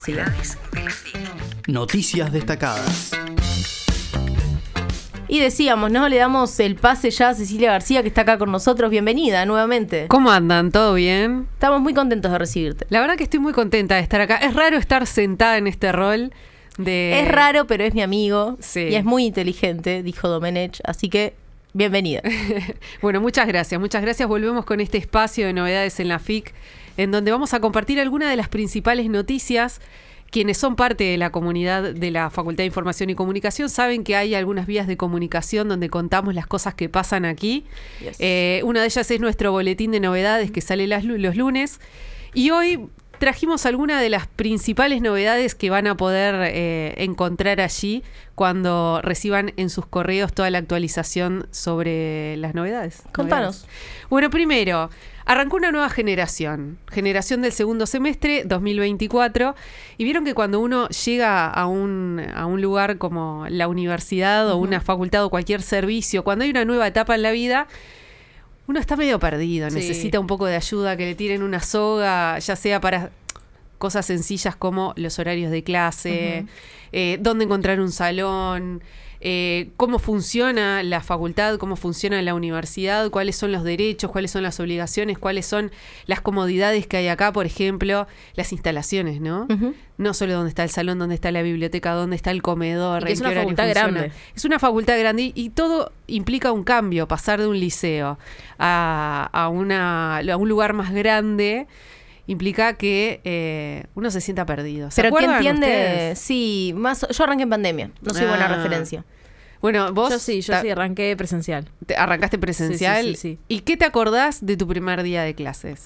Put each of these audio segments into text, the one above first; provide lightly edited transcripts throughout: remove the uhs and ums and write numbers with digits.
Sí. Noticias destacadas. Y decíamos, ¿no? Le damos el pase ya a Cecilia García, que está acá con nosotros. Bienvenida nuevamente. ¿Cómo andan? ¿Todo bien? Estamos muy contentos de recibirte. La verdad que estoy muy contenta de estar acá. Es raro estar sentada en este rol de... Es raro, pero es mi amigo. Sí. Y es muy inteligente, dijo Domenech. Así que, bienvenida. Bueno, muchas gracias. Muchas gracias. Volvemos con este espacio de novedades en la FIC, en donde vamos a compartir algunas de las principales noticias. Quienes son parte de la comunidad de la Facultad de Información y Comunicación saben que hay algunas vías de comunicación donde contamos las cosas que pasan aquí. Yes. Una de ellas es nuestro boletín de novedades que sale los lunes. Y hoy trajimos algunas de las principales novedades que van a poder encontrar allí cuando reciban en sus correos toda la actualización sobre las novedades. Contanos. Bueno, primero, arrancó una nueva generación del segundo semestre, 2024, y vieron que cuando uno llega a un lugar como la universidad o una facultad o cualquier servicio, cuando hay una nueva etapa en la vida, uno está medio perdido, Sí. necesita un poco de ayuda, que le tiren una soga, ya sea para cosas sencillas como los horarios de clase, dónde encontrar un salón, cómo funciona la facultad, cómo funciona la universidad, cuáles son los derechos, cuáles son las obligaciones, cuáles son las comodidades que hay acá, por ejemplo, las instalaciones, ¿no? No solo dónde está el salón, dónde está la biblioteca, dónde está el comedor, Y que es en una qué horario facultad funciona. grande. Es una facultad grande y todo implica un cambio, pasar de un liceo a un lugar más grande. Implica que uno se sienta perdido. ¿Se Pero ¿quién acuerdan entiende? ustedes? Sí, más. Yo arranqué en pandemia. No soy buena referencia. Bueno, vos Yo sí, arranqué presencial. arrancaste presencial. Sí. ¿Y qué te acordás de tu primer día de clases?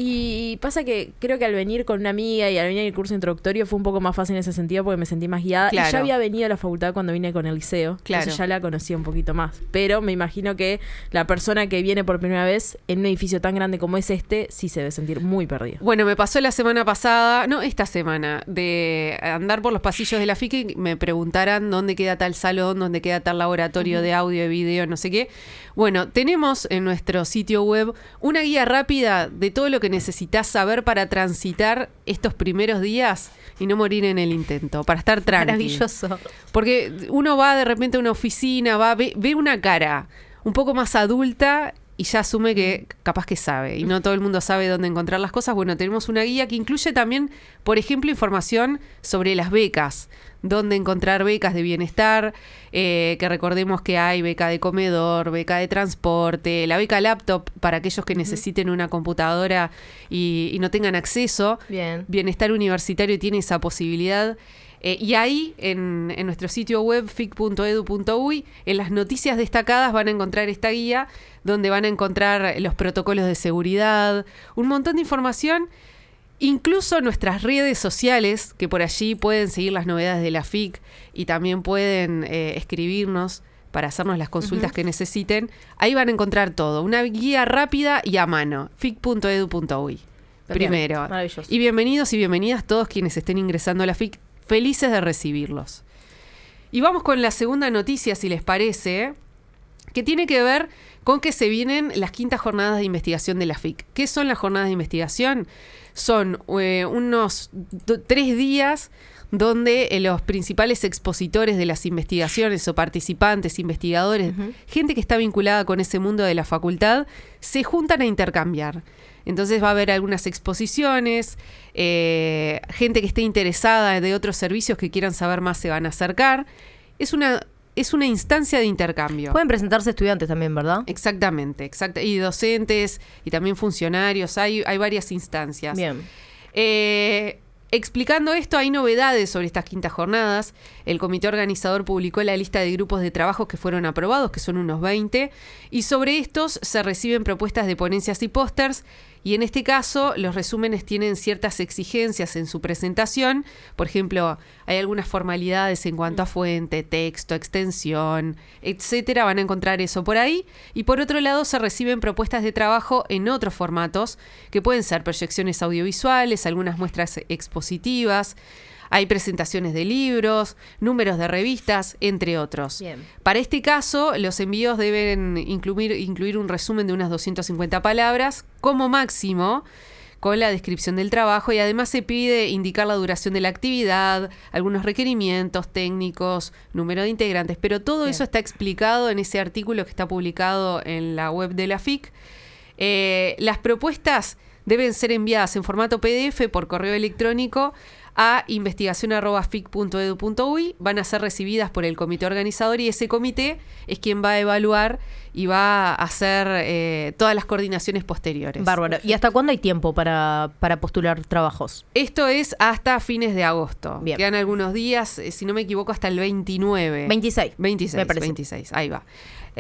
Y pasa que creo que al venir con una amiga y al venir el curso introductorio fue un poco más fácil en ese sentido porque me sentí más guiada. Claro. Y ya había venido a la facultad cuando vine con el liceo. Claro. Entonces ya la conocía un poquito más. Pero me imagino que la persona que viene por primera vez en un edificio tan grande como es este, sí se debe sentir muy perdida. Bueno, me pasó la semana pasada, no, esta semana, de andar por los pasillos de la FIC y me preguntaran dónde queda tal salón, dónde queda tal laboratorio de audio, de video, no sé qué. Bueno, tenemos en nuestro sitio web una guía rápida de todo lo que necesitas saber para transitar estos primeros días y no morir en el intento, para estar tranquilo. Maravilloso. Porque uno va de repente a una oficina, ve una cara un poco más adulta y ya asume que capaz que sabe. Y no todo el mundo sabe dónde encontrar las cosas. Bueno, tenemos una guía que incluye también, por ejemplo, información sobre las becas. Dónde encontrar becas de bienestar, que recordemos que hay beca de comedor, beca de transporte, la beca laptop para aquellos que necesiten una computadora y no tengan acceso. Bien. Bienestar Universitario tiene esa posibilidad. Y ahí, en nuestro sitio web, fic.edu.uy, en las noticias destacadas van a encontrar esta guía, donde van a encontrar los protocolos de seguridad, un montón de información, incluso nuestras redes sociales, que por allí pueden seguir las novedades de la FIC y también pueden escribirnos para hacernos las consultas que necesiten. Ahí van a encontrar todo, una guía rápida y a mano, fic.edu.uy. Primero. Maravilloso. Y bienvenidos y bienvenidas todos quienes estén ingresando a la FIC. Felices de recibirlos. Y vamos con la segunda noticia, si les parece, que tiene que ver con que se vienen las quintas jornadas de investigación de la FIC. ¿Qué son las jornadas de investigación? Son unos 3 días donde los principales expositores de las investigaciones o participantes, investigadores, gente que está vinculada con ese mundo de la facultad, se juntan a intercambiar. Entonces va a haber algunas exposiciones, gente que esté interesada de otros servicios que quieran saber más se van a acercar. Es una instancia de intercambio. Pueden presentarse estudiantes también, ¿verdad? Exactamente. Y docentes y también funcionarios. Hay varias instancias. Bien. Explicando esto, hay novedades sobre estas quintas jornadas. El comité organizador publicó la lista de grupos de trabajo que fueron aprobados, que son unos 20, y sobre estos se reciben propuestas de ponencias y pósters, y en este caso los resúmenes tienen ciertas exigencias en su presentación. Por ejemplo, hay algunas formalidades en cuanto a fuente, texto, extensión, etcétera. Van a encontrar eso por ahí. Y por otro lado, se reciben propuestas de trabajo en otros formatos, que pueden ser proyecciones audiovisuales, algunas muestras expositivas. Hay presentaciones de libros, números de revistas, entre otros. Bien. Para este caso, los envíos deben incluir un resumen de unas 250 palabras, como máximo, con la descripción del trabajo y además se pide indicar la duración de la actividad, algunos requerimientos técnicos, número de integrantes, pero todo eso está explicado en ese artículo que está publicado en la web de la FIC. Las propuestas deben ser enviadas en formato PDF por correo electrónico a investigacion@fic.edu.uy, van a ser recibidas por el comité organizador y ese comité es quien va a evaluar y va a hacer todas las coordinaciones posteriores. Bárbaro. ¿Y hasta cuándo hay tiempo para postular trabajos? Esto es hasta fines de agosto. Bien. Quedan algunos días, si no me equivoco, hasta el 29. 26. 26, me parece. 26, ahí va.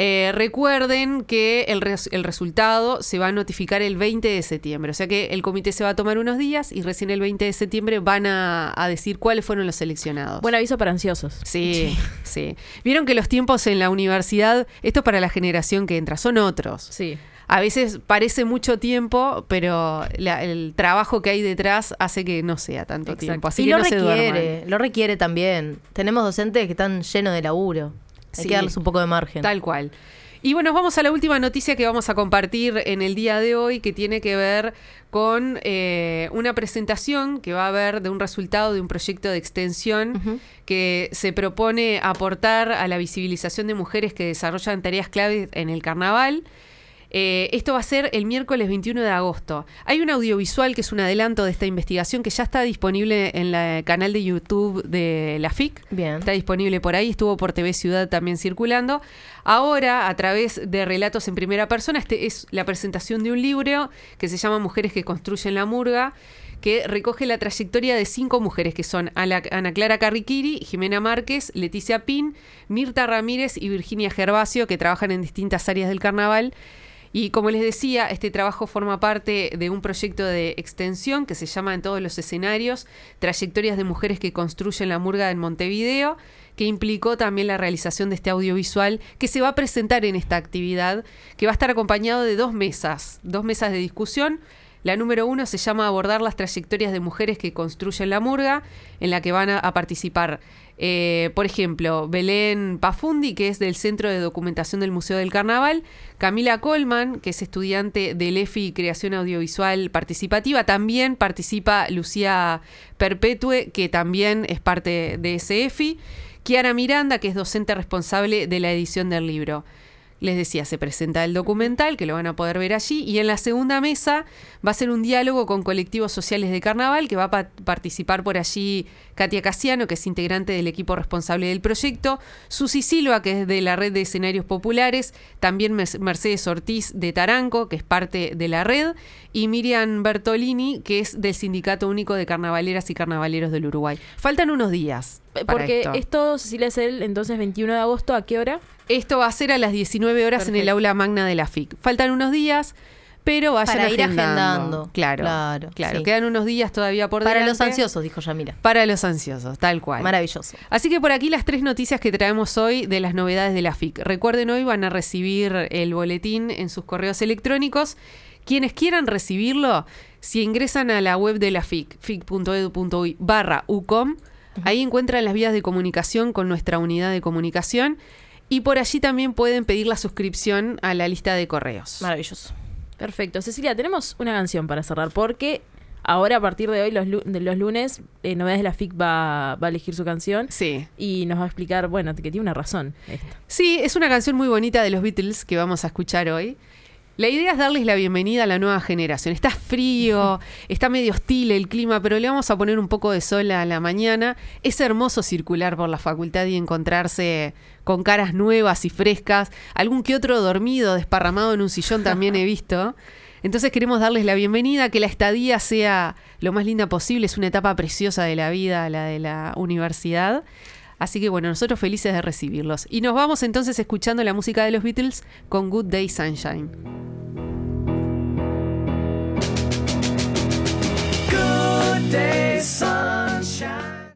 Recuerden que el resultado se va a notificar el 20 de septiembre, o sea que el comité se va a tomar unos días y recién el 20 de septiembre van a decir cuáles fueron los seleccionados. Buen aviso para ansiosos. Sí. Vieron que los tiempos en la universidad, esto para la generación que entra, son otros. Sí. A veces parece mucho tiempo, pero el trabajo que hay detrás hace que no sea tanto Exacto. tiempo. Así Y que lo no se requiere, duerman. lo requiere también. Tenemos docentes que están llenos de laburo. Hay Sí, que darles un poco de margen. Tal cual. Y bueno, vamos a la última noticia que vamos a compartir en el día de hoy, que tiene que ver con una presentación que va a haber de un resultado de un proyecto de extensión que se propone aportar a la visibilización de mujeres que desarrollan tareas clave en el carnaval. Esto va a ser el miércoles 21 de agosto. Hay un audiovisual que es un adelanto de esta investigación que ya está disponible en el canal de YouTube de la FIC. Bien. Está disponible por ahí, estuvo por TV Ciudad también circulando. Ahora, a través de relatos en primera persona, es la presentación de un libro que se llama Mujeres que construyen la murga, que recoge la trayectoria de 5 mujeres que son Ana Clara Carriquiri, Jimena Márquez, Leticia Pin, Mirta Ramírez y Virginia Gervasio, que trabajan en distintas áreas del carnaval. Y como les decía, este trabajo forma parte de un proyecto de extensión que se llama En todos los escenarios, Trayectorias de mujeres que construyen la murga en Montevideo, que implicó también la realización de este audiovisual que se va a presentar en esta actividad, que va a estar acompañado de 2 mesas de discusión. La número 1 se llama Abordar las trayectorias de mujeres que construyen la murga, en la que van a participar, por ejemplo, Belén Pafundi, que es del Centro de Documentación del Museo del Carnaval, Camila Colman, que es estudiante del EFI Creación Audiovisual Participativa, también participa Lucía Perpetue, que también es parte de ese EFI, Kiara Miranda, que es docente responsable de la edición del libro. Les decía, se presenta el documental, que lo van a poder ver allí, y en la segunda mesa va a ser un diálogo con colectivos sociales de carnaval, que va a participar por allí Katia Casiano, que es integrante del equipo responsable del proyecto, Susi Silva, que es de la Red de Escenarios Populares, también Mercedes Ortiz de Taranco, que es parte de la red, y Miriam Bertolini, que es del Sindicato Único de Carnavaleras y Carnavaleros del Uruguay. Faltan unos días para Porque esto. esto, Cecilia, es el entonces 21 de agosto, ¿a qué hora? Esto va a ser a las 19 horas en el Perfecto. aula magna de la FIC. Faltan unos días, pero vayan Para ir agendando. agendando. Claro. Sí. Quedan unos días todavía por Para delante. los ansiosos, dijo Yamila. Para los ansiosos, tal cual. Maravilloso. Así que por aquí las 3 noticias que traemos hoy de las novedades de la FIC. Recuerden, hoy van a recibir el boletín en sus correos electrónicos. Quienes quieran recibirlo, si ingresan a la web de la FIC, fic.edu.uy/ucom, ahí encuentran las vías de comunicación con nuestra unidad de comunicación y por allí también pueden pedir la suscripción a la lista de correos. Maravilloso. Perfecto. Cecilia, tenemos una canción para cerrar, porque ahora, a partir de hoy, los lunes, Novedades de la FIC va a elegir su canción. Sí. Y nos va a explicar, bueno, que tiene una razón esto. Sí, es una canción muy bonita de los Beatles que vamos a escuchar hoy. La idea es darles la bienvenida a la nueva generación. Está frío, está medio hostil el clima, pero le vamos a poner un poco de sol a la mañana. Es hermoso circular por la facultad y encontrarse con caras nuevas y frescas. Algún que otro dormido, desparramado en un sillón también he visto. Entonces queremos darles la bienvenida, que la estadía sea lo más linda posible. Es una etapa preciosa de la vida, la de la universidad. Así que bueno, nosotros felices de recibirlos. Y nos vamos entonces escuchando la música de los Beatles con Good Day Sunshine. Good day, sunshine.